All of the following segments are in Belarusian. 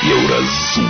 Еўразум.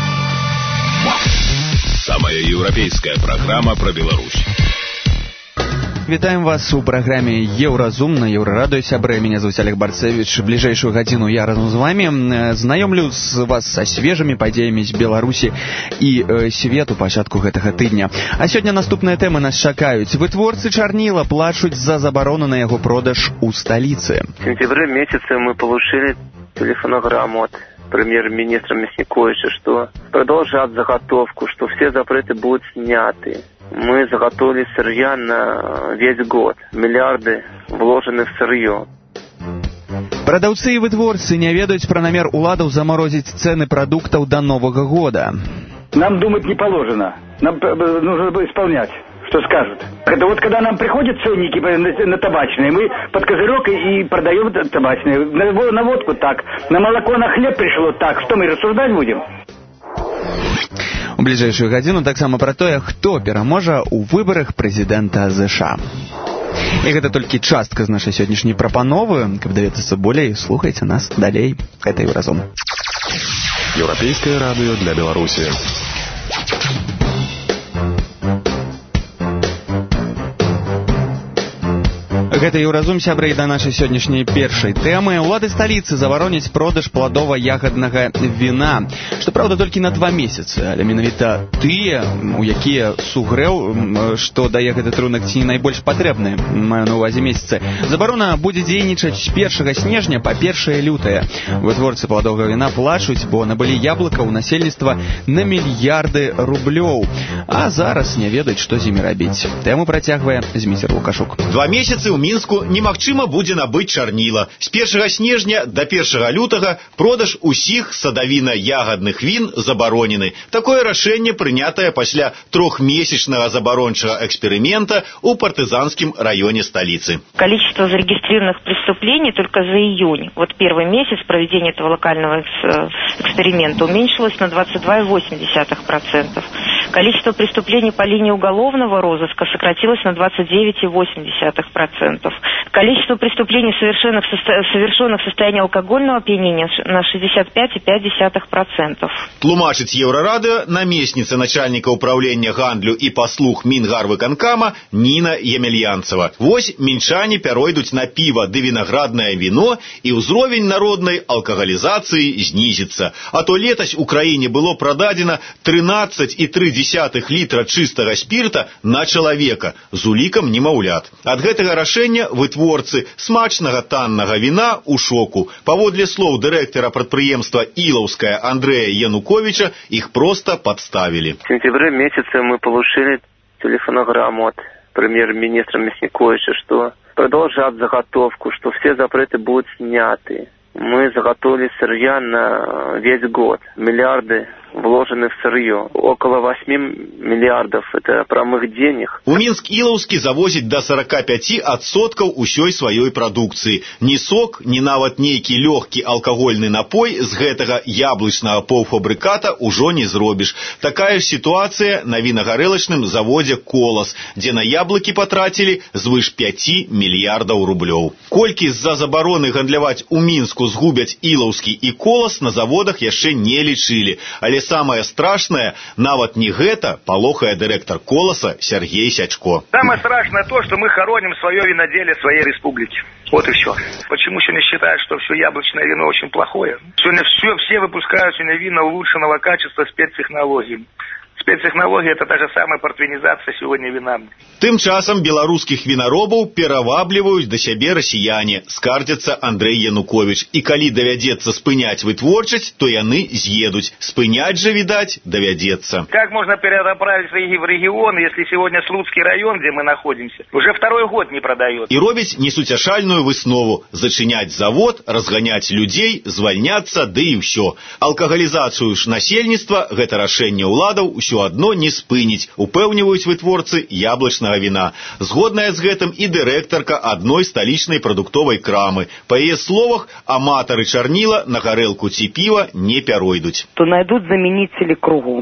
Самая еўрапейская программа про Беларусь. Вітаем вас у праграме Еўразум на Еўрарадыё. Сябры, меня зовут Олег Барцевич. Ближайшую гадзіну я разом з вами знаёмлю вас са свежымі падзеямі з Беларусі і свету пачатку гэтага тыдня. А сёння наступныя тэмы нас чакаюць. Вытворцы чарніла плачуць за забарону на яго продаж у сталіцы. В сентябре месяце мы получили телефонограмму от премьер-министра Мясниковича, что продолжат заготовку, что все запреты будут сняты. Мы заготовили сырья на весь год. Миллиарды вложены в сырье. Прадаўцы і вытворцы не ведаюць пра намер уладаў заморозіць цены продуктов до Нового года. Нам думать не положено. Нам нужно исполнять, что скажут. Это вот когда нам приходят ценники на табачные, мы под козырек и продаем табачные. На водку так, на молоко, на хлеб пришло так. Что мы рассуждать будем? У бліжэйшую гадзіну таксама пра тое, хто пераможа ў выбарах прэзідэнта США. І гэта толькі частка з нашай сённяшняй прапановы. Каб даведацца болей, слухайце нас далей. Гэта Еўразум. Еўрапейскае радыё для Беларусі. Гэта Еўразум, сябры, да нашай сённяшняй першай тэмы. Улады сталіцы забароняць продаж пладова-ягаднага віна. Што праўда, толькі на 2 месяцы, але менавіта тыя, у якія сугрэў, што дае гэты трунак ці найбольш патрэбны, маю на ўвазе месяцы. Забарона будзе дзейнічаць з 1 снежня па 1 лютае. Вытворцы пладовага віна плачуць, бо набылі яблыка ў насельніцтва на мільярды рублёў. А зараз не ведаюць, што з імі рабіць. Тэму працягвае Зміцер Лукашук. 2 месяцы ў Мінску немагчыма будзе набыць чарніла. З 1 снежня до 1 лютага продаж усіх садавіна-ягадных він забаронены. Такое рашэнне прынятае пасля 3-месячнага забарончага эксперымента ў партызанскім раёне столицы. Количество зарегистрированных преступлений только за июнь, вот первый месяц проведения этого локального эксперимента, уменьшилось на 22,8%. Количество преступлений по линии уголовного розыска сократилось на 29,8%. Количество преступлений, совершенных в состоянии алкогольного опьянения, на 65,5%. Тлумачыць Еўрарадыё намесніца начальніка ўправлення гандлю і паслуг Мінгарвыканкама Ніна Емельянцева. Вось мінчане пяройдуць на піва ды вінаграднае віно, і ўзровень народнай алкагалізацыі знізіцца. А то летась у краіне было прададзена 13,3 літра чыстага спірта на чалавека з улікам немаўлят. Ад гэтага рашэння вытворцы смачнага таннага віна ў шоку. Паводле слоў дырэктара прадпрыемства Иловская Андрея Януковича, их просто подставили. В сентябре месяце мы получили телефонограмму от премьер-министра Мясниковича, что продолжат заготовку, что все запреты будут сняты. Мы заготовили сырья на весь год. Миллиарды вложены в сырье. Около 8 миллиардов это прамых денег. У Мінск-Ілаўскі завозіць до 45% усёй сваёй прадукцыі. Ні сок, ні нават нейкі лёгкі алкагольны напой з гэтага яблычнага паўфабрыката ўжо не зробіш. Такая ж сітуацыя на вінагарэлачным заводзе «Колас», дзе на яблыкі патрацілі звыш 5 мільярдаў рублёў. Колькі з-за забароны гандляваць у Мінску згубяць Ілаўскі і «Колас» на заводах яшчэ не лічылі. Але самое страшное, нават не гэта, палохае дырэктар «Коласа» Сергей Сячко. Самое страшное то, что мы хороним свое виноделие своей республики. Вот и все. Почему сегодня считают, что все яблочное вино очень плохое? Сегодня все выпускают сегодня вина улучшенного качества, спецтехнологий. Спецтехнология – это та же самая портвенизация сегодня вина. Тым часам беларускіх вінаробаў перавабліваюць да сябе расіяне, скардзяцца Андрей Янукович. І калі давядзецца спыняць вытворчасць, то яны з'едуць. Спыняць жа, видать, давядзецца. Как можно перенаправить в регион, если сегодня Слуцкий район, где мы находимся, уже 2-й год не продает? І робіць несуцяшальную выснову – зачыняць завод, разганяць людзей, звальняцца, ды і ўсё. Алкагалізацыю ж насельніцтва гэта рашэнне ўладаў ўсё адно не спыніць, упэўніваюць вытворцы яблычнага віна. Згодная з гэтым і дырэктарка адной сталічнай прадуктовай крамы. Па яе словах, аматары чарніла на гарэлку ці піва не пяройдуць. То найдут заменители кругом.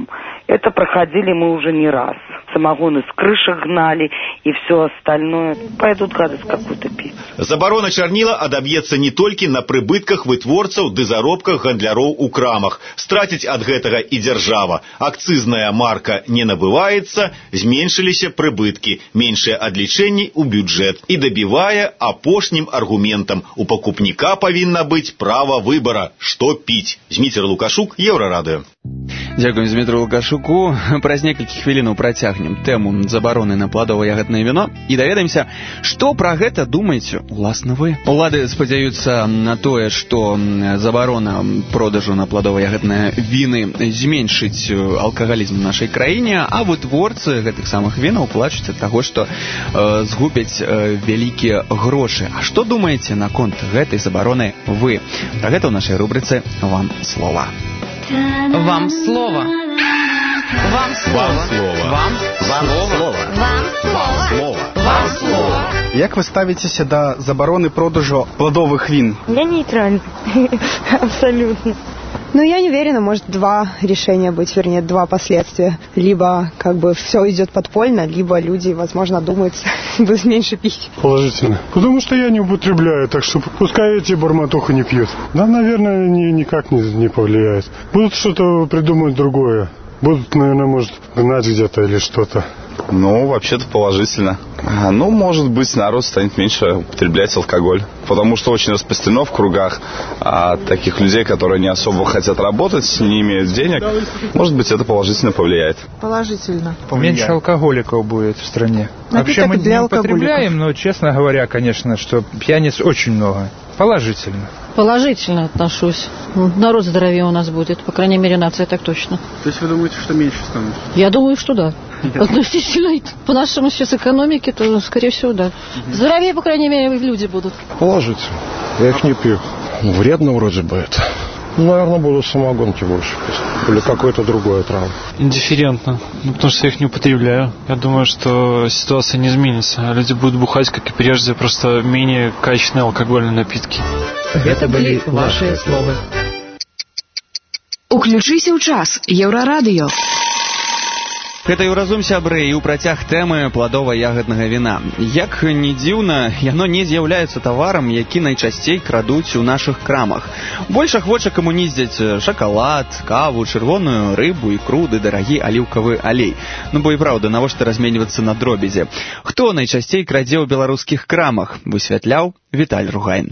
Это проходили мы уже не раз. Самогон из крышек гнали и все остальное. Пойдут гадость какую-то пить. Забарона чарніла адаб'ецца не толькі на прыбытках вытворцаў ды заробках гандляроў у крамах. Страціць ад гэтага і дзяржава. Акцызная марка не набываецца, зменшыліся прыбыткі, меншыя адлічэнні ў бюджэт. І дабівае апошнім аргументам. У пакупніка павінна быць права выбара, што піць. Зміцер Лукашук, Еўрарадыё. Дзякуем Змітру Лукашуку. Праз некалькі хвілінаў працягнем тэму забароны на пладова-ягаднае віно і даведаемся, што пра гэта думаеце уласна вы. Улады спадзяюцца на тое, што забарона продажу на пладова-ягадныя віны зменшыць алкагалізм у нашай краіне, а вытворцы гэтых самых вінаў плачуць ад таго, што згубяць вялікія грошы. А што думаеце наконт гэтай забароны вы? Пра гэта ў нашай рубрыцы «Вам слова». Вам слово. Вам слово. Вам слово. Вам слово. Вам слово. Вам слово. Як вы ставитесь до забороны продажу плодовых вин? Я нейтральна. Абсолютно. Ну, я не уверена, может два решения быть, вернее, два последствия. Либо, как бы, все идет подпольно, либо люди, возможно, думаются, будут меньше пить. Положительно. Потому что я не употребляю, так что пускай эти барматухи не пьют. Да, наверное, никак не повлияет. Будут что-то придумать другое. Будут, наверное, может, гнать где-то или что-то. Ну, вообще-то положительно. Ну, может быть, народ станет меньше употреблять алкоголь. Потому что очень распространено в кругах таких людей, которые не особо хотят работать, не имеют денег. Может быть, это положительно повлияет. Положительно. Меньше алкоголиков будет в стране. Вообще мы не употребляем, но, честно говоря, конечно, что пьяниц очень много. Положительно. Положительно отношусь. Народ здоровее у нас будет. По крайней мере, нация так точно. То есть вы думаете, что меньше становится? Я думаю, что да. Относительно по нашему сейчас экономике, то, скорее всего, да. Здоровее, по крайней мере, люди будут. Положительно. Я их не пью. Вредно вроде бы это. Наверное, буду самогонки больше пить. Или какой-то другой отравы. Индифферентно. Потому что я их не употребляю. Я думаю, что ситуация не изменится. Люди будут бухать, как и прежде, просто менее качественные алкогольные напитки. Это были ваши слова. Уключися ў час. Еўрарадыё. Гэта «Еўразум, сябры», і ў працяг тэмы пладова-ягаднага віна. Як не дзіўна, яно не з'яўляецца таварам, які найчасцей крадуць у нашых крамах. Больш ахвоча камуніздзяць шакалад, каву, чырвоную рыбу, ікру ды дарагі аліўкавы алей. Ну бо і праўда, навошта разменьвацца на дробязі? Хто найчасцей крадзе ў беларускіх крамах? Высвятляў Віталь Ругайн.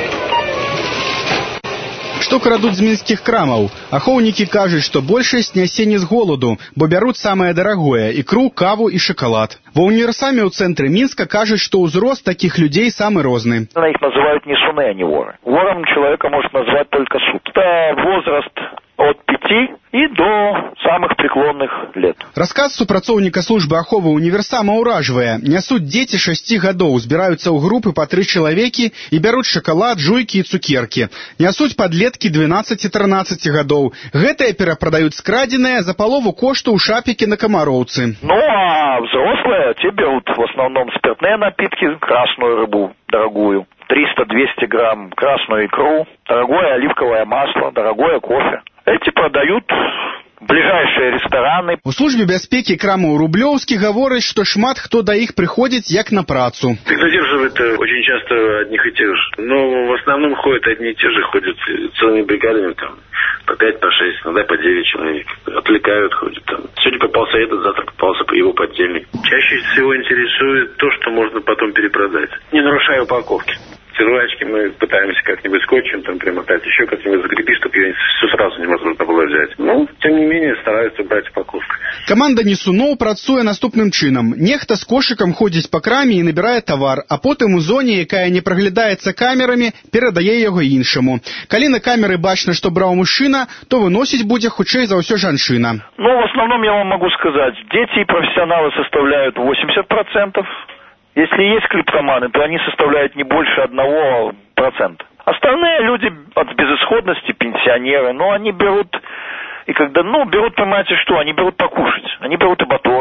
Што крадуць з мінскіх крамаў? Ахоўнікі кажуць, што большасць нясе не з голаду, бо бяруць самае дарагое – ікру, каву і шакалад. Ва універсаме ў цэнтры Мінска кажуць, што ўзрост такіх людзей самы розны. Их называют несуны, а не воры. Вором человека может назвать только суд. Это возраст от 5 и до самых преклонных лет. Расказ супрацоўніка службы аховы універсама ўражвае. Нясуць дзеці 6 гадоў, збіраюцца ў групы па 3 чалавекі і бяруць шакалад, жуйкі і цукеркі. Нясуць падлеткі 12-13 гадоў. Гэтыя перапрадаюць скрадзеныя за палову кошту ў шапікі на Камароўцы. Ну, а взрослые, те берут в основном спиртные напитки, красную рыбу дорогую, 300-200 грамм, красную икру, дорогое оливковое масло, дорогое кофе. Эти продают ближайшие рестораны. У службе бяспекі крамаў Рублёўскі гаворыць, што шмат хто да іх прыходзіць як на працу. Их задерживают очень часто одних и тех же. Но в основном ходят одни и те же, ходят целыми бригадами, там, по 5, по 6, иногда по 9 человек. Отвлекают, ходят там. Сегодня попался этот, завтра попался его подельник. Чаще всего интересует то, что можно потом перепродать, не нарушая упаковки. Жвачки мы пытаемся как-нибудь скотчем там примотать, еще как-нибудь закрепить, чтобы ее все сразу невозможно было взять. Ну, тем не менее, стараются брать упаковку. Каманда несуноў працуе наступным чынам. Нехта з кошыкам ходзіць па краме і набірае тавар, а потым у зоне, якая не праглядаецца камерамі, перадае яго іншаму. Калі на камеры бачна, што браў мужчына, то выносіць будзе хутчэй за ўсё жанчына. Ну, в основном я вам могу сказать, дети и профессионалы составляют 80%. Если есть клиптоманы, то они составляют не больше 1%. Остальные люди от безысходности, пенсионеры, они берут, и когда, берут, понимаете, что? Они берут покушать. Они берут и батон,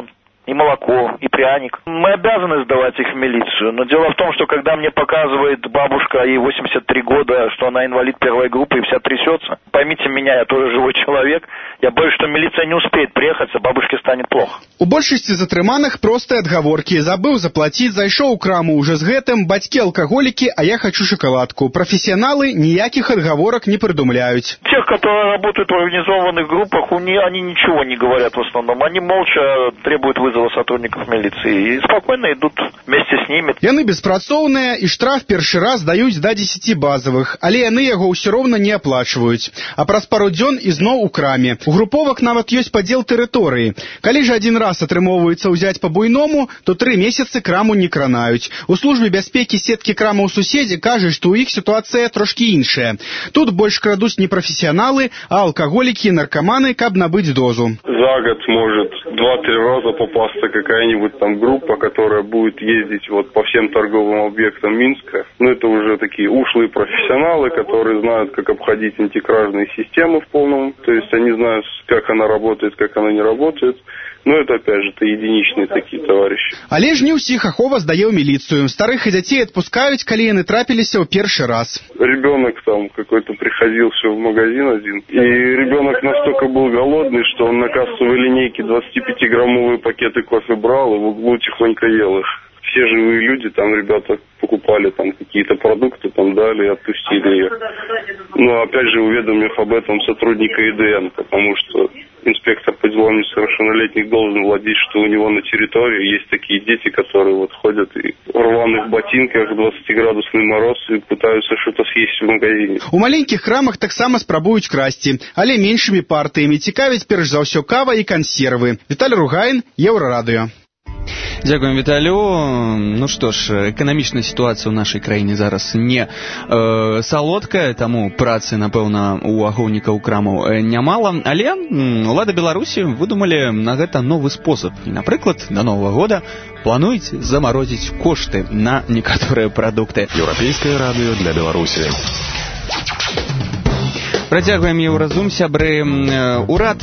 и молоко, и пряник. Мы обязаны сдавать их в милицию, но дело в том, что когда мне показывает бабушка, ей 83 года, что она инвалид первой группы и вся трясется, поймите меня, я тоже живой человек, я боюсь, что милиция не успеет приехать, а бабушке станет плохо. У большасці затрыманых простыя адгаворкі. Забыў заплаціць, зайшоў у краму уже з гэтым, бацькі алкаголікі, а я хочу шоколадку. Профессионалы ніякіх адгаворак не придумляют. Тех, которые работают в организованных группах, они ничего не говорят в основном. Они молча требуют вызова сотрудников милиции и спокойно идут вместе с ними. Яны беспрацоўныя, і штраф першы раз даюць до 10 базовых, але яны яго ўсё роўна не аплачваюць. А праз пару дзён ізноў у краме. У груповак нават ёсць падзел тэрыторыі. Калі ж один раз атрымоўваецца ўзяць по буйному, то 3 месяцы краму не кранаюць. У службе бяспекі сеткі крамаў суседзі кажуць, што ў іх сітуацыя трошкі іншая. Тут больш крадуць не профессионалы, а алкоголики и наркоманы, каб набыть дозу. За год может 2-3 раза попасться какая-нибудь там группа, которая будет ездить вот по всем торговым объектам Минска. Ну, это уже такие ушлые профессионалы, которые знают, как обходить антикражные системы в полном. То есть они знают, как она работает, как она не работает. Но это, опять же, это единичные такие товарищи. Але ж не ўсіх Ахова здае ў милицию. Старых и детей отпускают, коли яны трапіліся ў першы раз. Ребенок там какой-то приходил все в магазин один. И ребенок настолько был голодный, что он на кассовой линейке 25-граммовые пакеты кофе брал и в углу тихонько ел их. Все живые люди, там ребята покупали там какие-то продукты, там дали и отпустили их. Но опять же, уведомив об этом сотрудника ИДН, потому что инспектор по делам несовершеннолетних должен владеть, что у него на территории есть такие дети, которые вот ходят и в рваных ботинках, 20-градусный мороз и пытаются что-то съесть в магазине. У маленьких крамах таксама спрабуюць красці, але меншымі партыямі. Цікавіць перш за ўсё кава і кансервы. Віталь Ругайн, Еўрарадыё. Дзякуем, Віталю. Ну што ж, эканамічная сітуацыя ў нашай краіне зараз не салодкая, таму працы, напэўна, у ахоўнікаў крамаў нямала, але улады Беларусі выдумалі на гэта новы спосаб. І, напрыклад, до Новага года плануюць замарозіць кошты на некаторыя прадукты. Еўрапейскае радыё для Беларусі. Працягваем Еўразум, сябры. Урад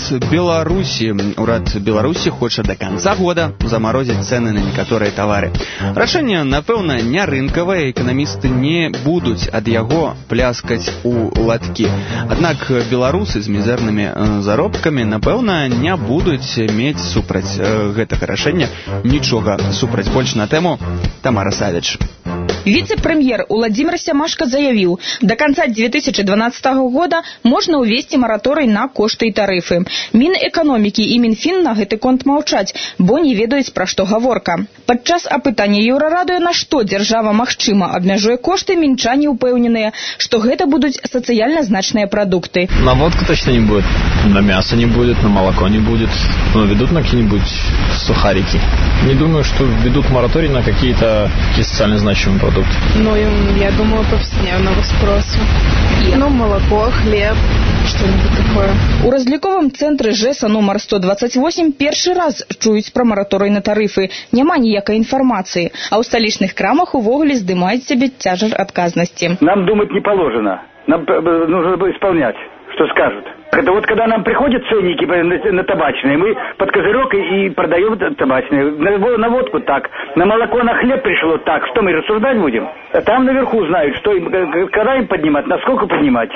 Беларусі хоча до конца года замарозіць цэны на некаторыя тавары. Рашэнне, напэўна, не рынкавае, эканамісты не будуць ад яго пляскаць у латкі. Аднак беларусы з мізэрнымі заробкамі, напэўна, не будуць мець супраць гэтага рашэння нічога супраць. Больш на тэму Тамара Савіч. Вице-премьер Владимир Семашко заявил, до конца 2012 года можно увести мораторий на кошты и тарифы. Мінэканомікі и Мінфін на гэты конт маўчаць, бо не ведаюць, пра што гаворка. Падчас апытання Еўрарадыё, на што дзяржава магчыма абмяжуе кошты, мінчане упэўненыя, што гэта будуць сацыяльна значныя прадукты. На водку точно не будет, на мясо не будет, на молоко не будет, но ведут на какие-нибудь сухарики. Не думаю, что ведут мораторий на какие-то социально значимые продукты. Ну, я думаю, повседневного спроса. Ну, молоко, хлеб, что-нибудь такое. У разліковым цэнтры ЖЭСа нумар 128 першы раз чуюць пра мараторый на тарыфы. Няма ніякай інфармацыі. А ў сталічных крамах увогуле здымаюць себе цяжар адказнасці. Нам думать не положено. Нам нужно исполнять, что скажут. Это вот когда нам приходят ценники на табачные, мы под козырек и продаем табачные. На водку так, на молоко, на хлеб пришло так. Что мы рассуждать будем? Там наверху знают, что им, когда им поднимать, насколько поднимать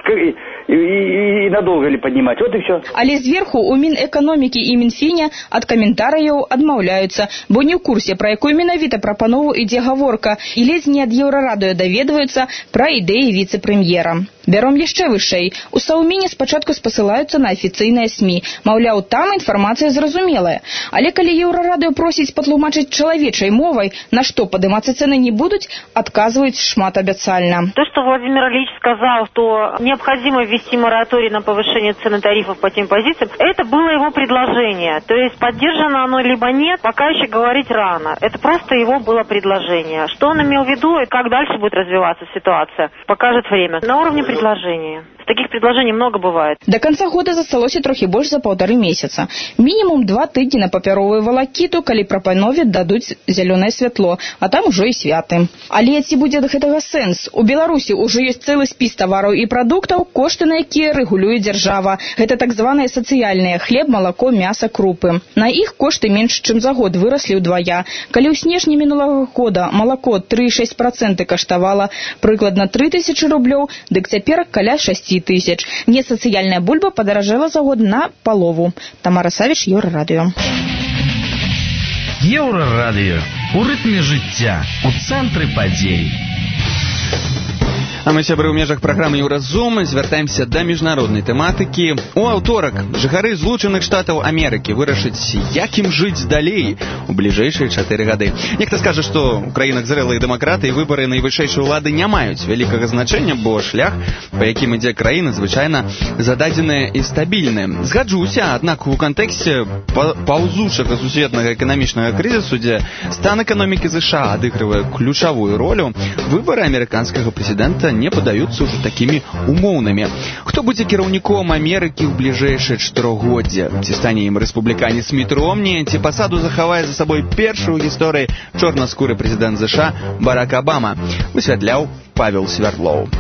и надолго ли поднимать. Вот и все. Але зверху у Мінэканомікі і Мінфіне ад каментарыяў адмаўляюцца, бо не ў курсе, пра якую менавіта прапанову ідзе гаворка, і ледзь не ад Еўрарадыё даведваюцца пра ідэі віцэ-прэм'ера. Бяром яшчэ вышэй. У Саўміне спачатку спасылаюцца на афіцыйныя СМІ. Маўляў, там інфармацыя зразумелая. Але калі Еўрарадыё просіць патлумачыць чалавечай мовай, на што падымацца цены не будуць, адказваюць шматабяцальна. То, что Владимир Ильич сказал, что необходимо ввести мораторий на повышение цен и тарифов по тем позициям, это было его предложение. То есть поддержано оно либо нет, пока еще говорить рано. Это просто его было предложение. Что он имел в виду и как дальше будет развиваться ситуация, покажет время. На уровне предложения. Таких предложений много бывает. До конца года засталося трохи больш за 1,5 месяца. Мінімум 2 тыдні на папяровую валакіту, калі прапанове дадуць зялёнае святло, а там ужо і святы. Але ці будзе гэтага сэнс? У Беларусі ўжо ёсць цэлы спіс тавараў і прадуктаў, кошты на якія рэгулюе дзяржава. Гэта так званыя сацыяльныя: хлеб, малако, мяса, крупы. На іх кошты менш чым за год выраслі ўдвая. Калі ў снежні мінулага года малако 3,6% каштавала прыкладна 3000 рублёў, дык цяпер каля 6000. Несацыяльная бульба падаражэла за год на палову. Тамара Савіч, Еўрарадыё. Еўрарадыё. У рытме жыцця, у цэнтры падзей. А мы, сябры, ў межах праграмы «Еўразум» звяртаемся да міжнароднай тэматыкі. У аўторак жыхары Злучаных Штатаў Амерыкі вырашаць, як ім жыць далей у бліжэйшыя 4 гады. Нехта скажа, што ў краінах зрэлыя дэмакраты і выбары найвышэйшай улады не маюць вялікага значэння, бо шлях, па якім ідзе краіна, звычайна зададзены і стабільны. Згаджуся, аднак у кантэксце паўзучага сусветнага эканамічнага крызісу, дзе стан эканомікі США адыгрывае ключавую ролю, выбары амерыканскага прэзідэнта не падаюцца ўжо такімі умоўнымі. Хто будзе кіраўніком Амерыкі ў бліжэйшае 4-годдзе? Ці стане ім рэспубліканец Міт Ромні, ці пасаду захавае за сабой першы ў гісторыі чорнаскуры прэзідэнт США Барак Абама? Высвятляў Павел Свярдлоў.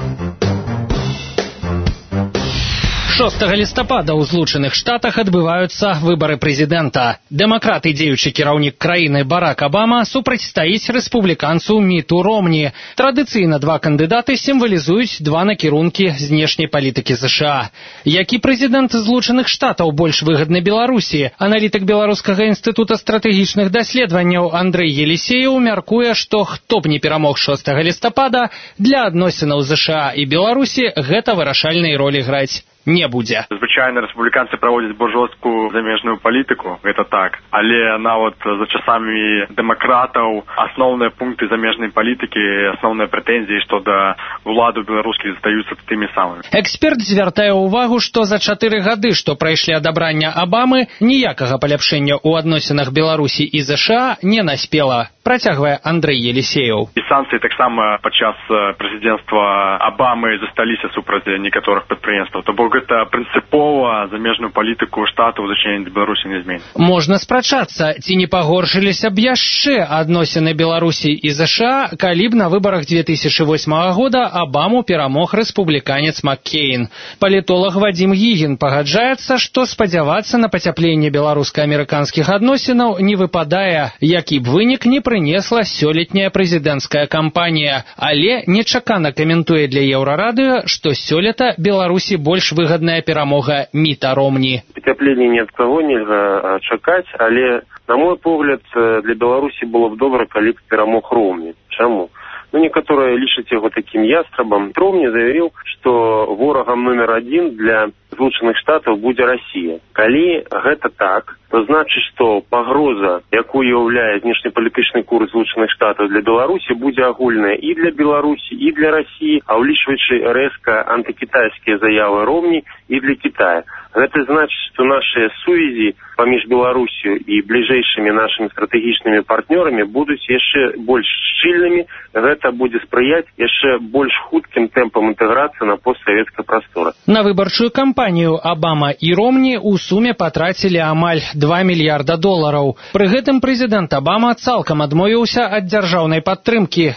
6 лістапада ў Злучаных Штатах адбываюцца выбары прэзідэнта. Дэмакрат і дзеючы кіраўнік краіны Барак Абама супрацьстаіць рэспубліканцу Міту Ромні. Традыцыйна два кандыдаты сімвалізуюць два накірункі знешняй палітыкі США. Які прэзідэнт Злучаных Штатаў больш выгадны Беларусі? Аналітык Беларускага інстытута стратэгічных даследаванняў Андрэй Елісеяў мяркуе, што хто б не перамог 6 лістапада, для адносінаў США і Беларусі гэта вырашальнай ролі граць не будзе. Звычайна рэспубліканцы праводзяць больш жорсткую замежную палітыку, гэта так. Але нават за часамі дэмакратаў асноўныя пункты замежнай палітыкі, асноўныя прэтэнзіі што да ўладу беларускіх застаюцца тымі самымі. Эксперт звяртае ўвагу, што за 4 гады, што прайшлі адабрання Абамы, ніякага паляпшэння ў адносінах Беларусі і США не наспела. Працягвае Андрэй Елісеяў. І санкцыі таксама падчас прэзідэнцтва Абамы засталіся супраць некаторых прадпрыемстваў. То бок гэта прынцыпова замежную палітыку штатаў у зачыненні да Беларусі не зменіць. Можна спрачацца, ці не пагоршыліся б яшчэ адносіны Беларусі і США, калі б на выбарах 2008 года Абаму перамог рэспубліканец Маккейн. Палітолог Вадзім Гігін пагаджаецца, што спадзявацца на пацяпленне беларуска-амерыканскіх адносінаў не выпадае, які б вынік не прынесла сёлетняя прэзідэнцкая кампанія. Але нечакана каментуе для Еўрарадыё, што сёлета Беларусі больш выгадная перамога Міта Ромні. Пацяплення ні ад каго нельга чакаць, але, на мой погляд, для Беларусі было б добра, калі б перамог Ромні. Чаму? Некаторыя лічаць яго такім ястрабам. Ромні заявіў, што ворагам номер 1 для Злучаных Штатаў будзе Расія. Калі гэта так, то значыць, што пагроза, якую уяўляе знешнепалітычны курс Злучаных Штатаў для Беларусі, будзе агульная і для Беларусі, і для Расіі, а ўлічваючы рэзка антыкітайскія заявы Ромні і для Китая. Гэта значыць, што нашыя сувязі паміж Беларусю і бліжэйшымі нашымі стратэгічнымі партнёрамі будуць яшчэ больш шчыльнымі. Гэта будзе спрыяць яшчэ больш хуткім тэмпам інтэграцыі на постсавецкай прасторы. На выбарчую кампанію Абама і Ромні ў суме патрацілі амаль $2 мільярда. Пры гэтым прэзідэнт Абама цалкам адмовіўся ад дзяржаўнай падтрымкі.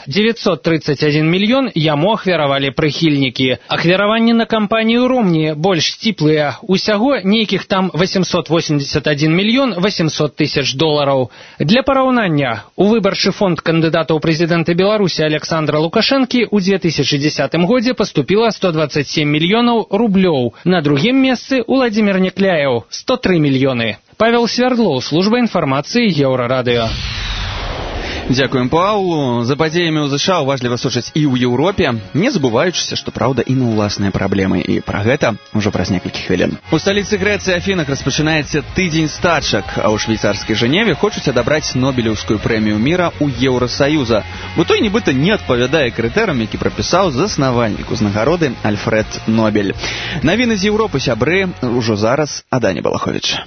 931 мільён яму ахвяравалі прыхільнікі. Ахвяраванні на кампанію Ромні больш сціплыя. Усяго нейкіх там 881 мільён 800 тысяч долараў. Для параўнання, у выбарчы фонд кандыдата ў прэзідэнты Беларусі Александра Лукашэнкі ў 2010 годзе паступіла 127 мільёнаў рублёў. На другім месцы Уладзімір Некляеў – 103 мільёны. Павел Свярдлоў, служба інфармацыі Еўрарадыё. Дзякуем Паўлу. За падзеямі ў ЗША уважліва сочаць і ў Еўропе, не забываючыся, што, праўда, і на ўласныя праблемы. І пра гэта ўжо праз некалькі хвілін. У сталіцы Грэцыі Афінах распачынаецца тыдзень стачак, а ў швейцарскай Жэневе хочуць адабраць Нобелеўскую прэмію міра ў Еўрасаюза, бо той нібыта не адпавядае крытэрам, які прапісаў заснавальнік узнагароды Альфред Нобель. Навіны з Еўропы, сябры, ужо зараз ад Ані Балаховіч.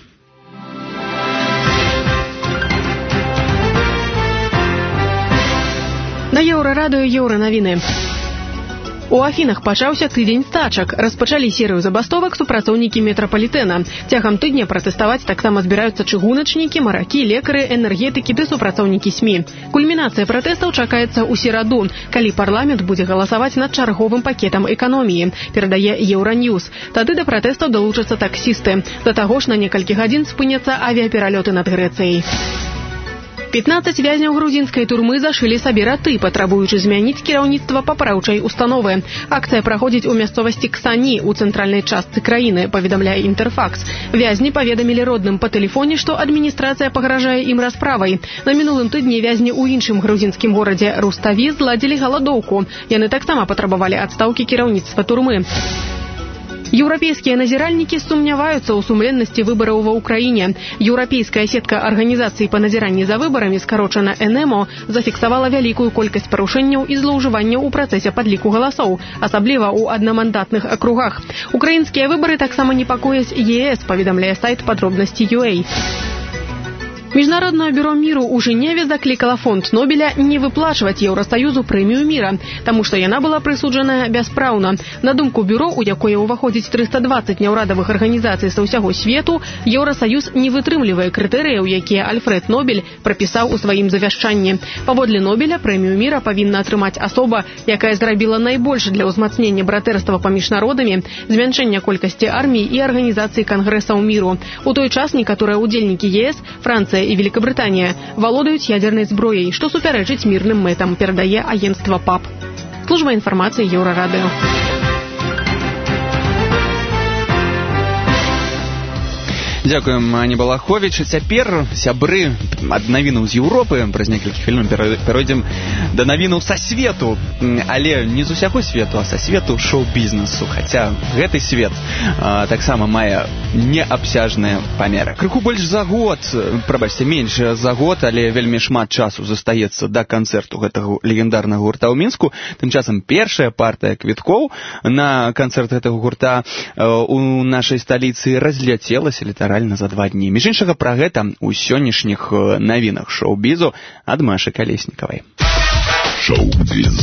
На Еўрарадыё Еўранавіны. У Афінах пачаўся тыдзень стачак. Распачалі серыю забастовак супрацоўнікі метрапалітэна. Цягам тыдня пратэставаць таксама збіраюцца чыгуначнікі, маракі, лекары, энергетыкі ды супрацоўнікі СМІ. Кульмінацыя пратэстаў чакаецца ў сераду, калі парламент будзе галасаваць над чарговым пакетам эканоміі, перадае Еўраньюз. Тады да пратэстаў далучацца таксісты. Да таго ж на некалькі гадзін спыняцца авіапералёты над Грэцыяй. 15 вязняў грузінскай турмы зашылі сабе раты, патрабуючы змяніць кіраўніцтва папраўчай установы. Акцыя праходзіць у мясцовасці Ксані у цэнтральнай частцы краіны, паведамляе Інтэрфакс. Вязні паведамілі родным па тэлефоне, што адміністрацыя пагражае ім расправай. На мінулым тыдні вязні ў іншым грузінскім горадзе Руставі зладзілі галадоўку. Яны таксама патрабавалі адстаўкі кіраўніцтва турмы. Еўрапейскія назіральнікі сумняваюцца ў сумленнасці выбараў ва ўкраіне. Еўрапейская сетка арганізацый па назіранні за выбарамі, скарочана ЭНЕМО, зафіксавала вялікую колькасць парушэнняў і злоўжыванняў у працэсе падліку галасоў, асабліва ў аднамандатных акругах. Украінскія выбары таксама непакояць ЕС, паведамляе сайт падробнасці.ua. Міжнароднае бюро міру ў Жэневе заклікала фонд Нобеля не выплачваць Еўрасаюзу прэмію міра, таму што яна была прысуджаная бяспраўна. На думку бюро, у якое ўваходзіць 320 няўрадавых арганізацый са ўсяго свету, Еўрасаюз не вытрымлівае крытэрыяў, якія Альфред Нобель прапісаў у сваім завяшчанні. Паводле Нобеля прэмію міра павінна атрымаць асоба, якая зрабіла найбольш для ўзмацнення братэрства паміж народамі, змяншэння колькасці армій і арганізацыі кангрэсаў міру. У той час некаторыя ўдзельнікі ЕС, Францыя і Великобрытанія валодаюць ядернай зброяй, што супярэчыць мірным мэтам, перадае агенцтва ПАП. Служба інфармацыі Еўрарадыё. Дзякуем, Ані Балаховіч. Цяпер, сябры, ад навінаў з Еўропы, праз некалькі хвілін перайдзем да навінаў са свету. Але не з усяго свету, а са свету шоу-бізнесу. Хаця гэты свет таксама мае неабсяжныя памеры. Крыху больш за год, прабачце, менш за год, але вельмі шмат часу застаецца да канцэрту гэтага легендарнага гурта ў Мінску. Тым часам першая партыя квіткоў на канцэрт гэтага гурта у нашай сталіцы разляцелася літаральна за 2 дні. Між іншага, пра гэта ў сённяшніх навінах шоу-бізу ад Машы Калеснікавай. Шоу-біз.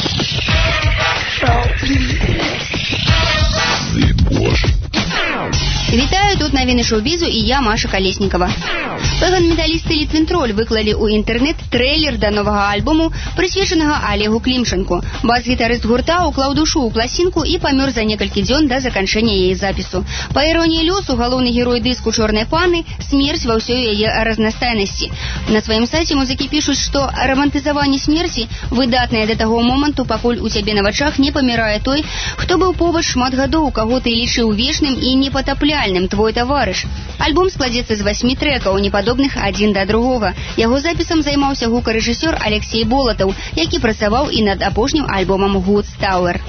Вітаю, тут навіны шоу-бізу і я, Маша Калеснікава. Пэван-металісты Ліцвентроль выклалі ў інтэрнэт трэйлер да новага альбому, прысвечанага Олегу Клімчанку. Бас-гітарыст гурта ўклаў душу ў пласінку і памёр за некалькі дзён да заканчэння яе запісу. Па іроніі лёсу, галоўны герой дыску «Чорнай паны» смерць ва ўсёй яе разнастайнасці. На сваім сайце музыкі пішуць, што рамантызаванне смерці выдатнае да таго моманту, пакуль у цябе на вачах не памірае той, хто быў побач шмат гадоў, каго ты лічыў вечным і непатапляльным, твой таварыш. Альбом складзецца з 8 трэкаў, непадобных адзін да другога. Яго запісам займаўся гукарэжысёр Алексей Болатаў, які працаваў і над апошнім альбомам «Woods Tower».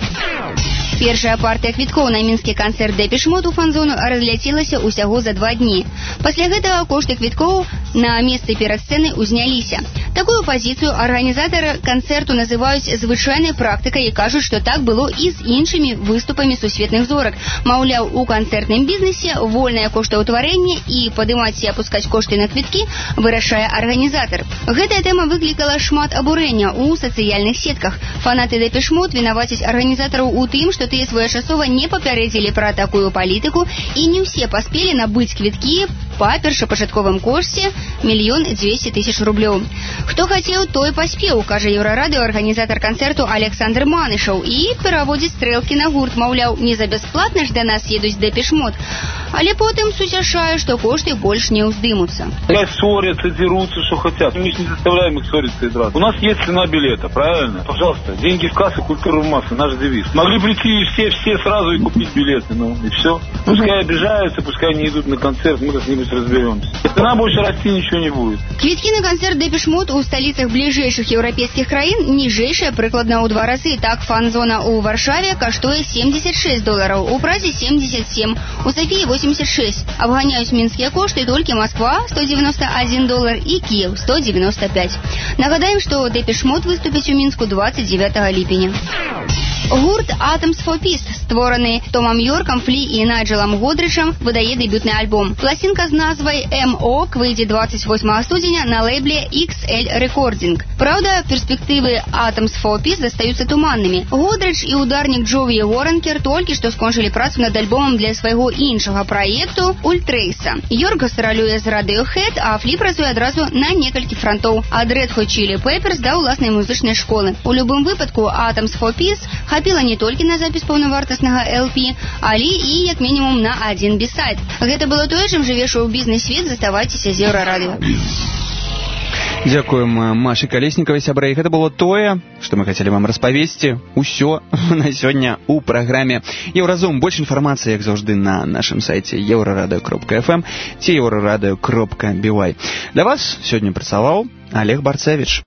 Першая партыя квіткоў на мінскі канцэрт Депеш Мод у фан-зону разляцелася ўсяго за 2 дні. Пасля гэтага кошты квіткоў на месцы перад сцэнай узняліся. Такую пазіцыю арганізатары канцэрту называюць звычайнай практыкай і кажуць, што так было і з іншымі выступамі сусветных зорак. Маўляў, у канцэртным бізнесе вольнае коштаўтварэнне і падымаць і апускаць кошты на квіткі вырашае арганізатар. Гэтая тэма выклікала шмат абурэння ў сацыяльных сетках. Фанаты Депеш Мод вінавацяць арганізатараў у тым, што тыя своечасова не папярэдзілі пра такую палітыку і не ўсе паспелі набыць квіткі па першапачатковым кошце 1 200 000 рублёў. Хто хацеў, той паспеў, кажа Еўрарадыё арганізатар канцэрту Александр Манышаў і пераводзіць стрэлкі на гурт, маўляў, не за бясплатна ж да нас едуць Депеш Мод. Але потым суцяшае, што кошты больш не ўздымуцца. Ссорятся, дерутся, что хотят. Мы же не заставляем их ссориться и драться. У нас есть цена билета, правильно? Пожалуйста, деньги в кассу, культура в массы, наш девиз. Могли прийти все сразу и купить билеты, ну и все. Пускай обижаются, пускай не идут на концерт, мы как-нибудь разберемся. Цена больше расти ничего не будет. Квіткі на канцэрт Депеш Мод у сталіцах бліжэйшых еўрапейскіх краін ніжэйшая прыкладна ў 2 разы. Так, фан-зона ў Варшаве каштуе $76, у Празе 77, у Софіі 86. Абганяюць мінскія кошты толькі Москва $191 і Киев 195. Нагадаем, што Депеш Мод выступіць у Мінску 29 ліпеня. Гурт Atoms for Peace, створаны Томом Йорком, Флі і Найджелом Годричем, видає дебютний альбом. Пластинка з назвою «МО» вийде 28 студеня на лейбле XL Recording. Правда, перспективы Atoms for Peace застаются туманными. Годрич и ударник Джоуи Уорренкер только что скончили працу над альбомом для свайго іншага проекту «Ультрейса». Йорк гастролює з Radiohead, а Флі працує адразу на некалькі фронтоў. Ад Red Hot Chili Peppers да ўласнай музычнай школы. У любым выпадку Atoms for Peace хапіла не толькі на запіс паўнавартаснага LP, але і, як мінімум, на один бисайд. Гэта было тое, чым жыве шоу-бізнес-свет. Заставайцеся з Еўрарадыё. Дзякуем Машы Калеснікавай, сябры. Гэта было тое, што мы хацелі вам распавесці. Усё на сёння ў праграме Еўразум. Больш інфармацыі, як заўжды, на нашым сайце euraradio.fm ці euraradio.by. Для вас сёння працаваў Олег Барцевіч.